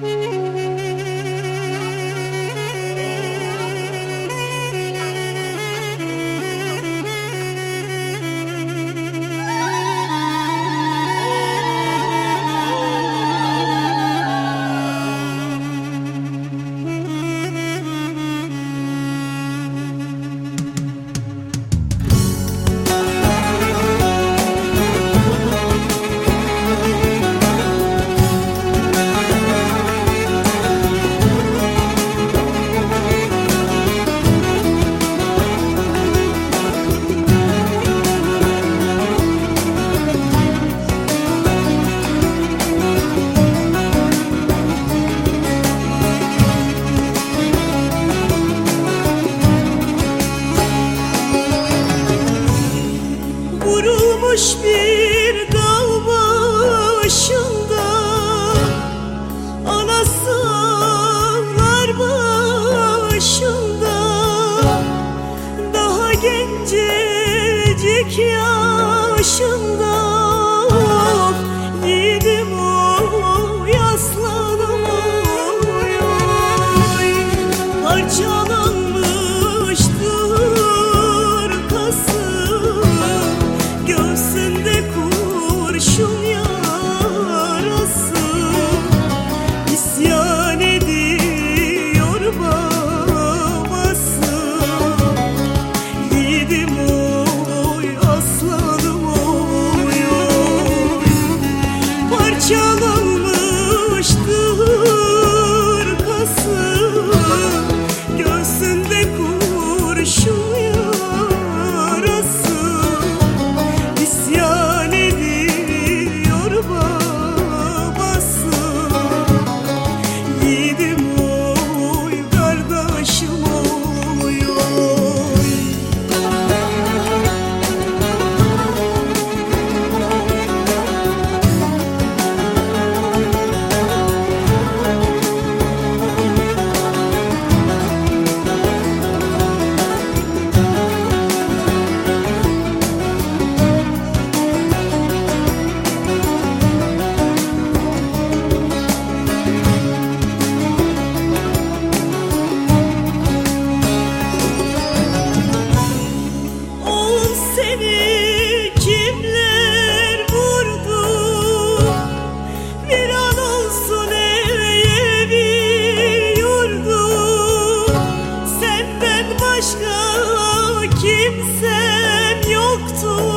Vurulmuş bir dağ başında anası ağlar başında. Daha gencecik yaşında yiğidim oy, aslanım oy, oy. Parçalanmıştır kası, göğsünde kurşun yarası. İsyan ediyor babası. Yiğidim oy, aslanım oy, oy. Parçalanmıştır kası, göğsünde kurşun yarası. İsyan ediyor babası. Yiğidim oy, kardeşim oy, oy. Oğlum seni kimler vurdu? Bir an olsun evi yurdu. Senden başka kimsem yoktu.